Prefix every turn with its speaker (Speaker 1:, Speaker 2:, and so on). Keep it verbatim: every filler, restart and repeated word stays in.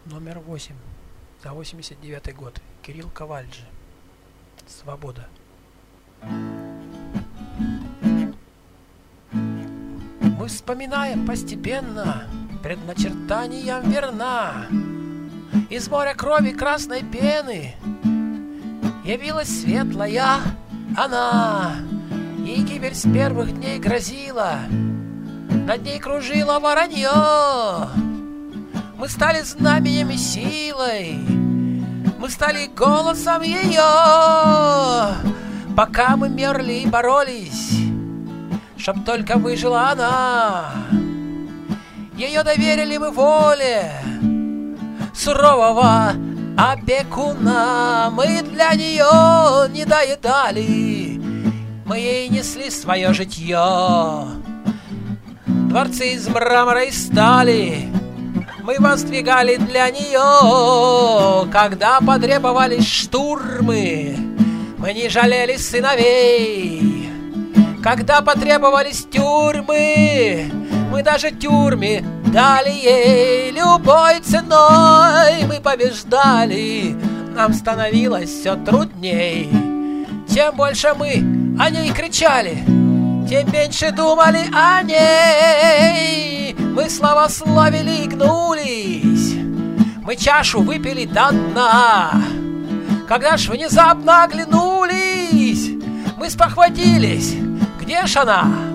Speaker 1: Номер восемь. За восемьдесят девятый год. Кирилл Кавальджи. Свобода. Мы вспоминаем постепенно, предначертаниям верна. Из моря крови красной пены явилась светлая она. Ей гибель с первых дней грозила, над ней кружило воронье. Мы стали знаменем и силой, мы стали голосом ее. Пока мы мерли и боролись, чтоб только выжила она. Ее доверили мы воле сурового опекуна. Мы для нее не доедали, мы ей несли свое житье. Дворцы из мрамора и стали мы воздвигали для нее. Когда потребовались штурмы, мы не жалели сыновей. Когда потребовались тюрьмы, мы даже тюрьмы дали ей. Любой ценой мы побеждали, нам становилось все трудней. Чем больше мы о ней кричали, тем меньше думали о ней. Мы славословили и гнулись, мы чашу выпили до дна. Когда ж внезапно оглянулись, мы спохватились, где ж она?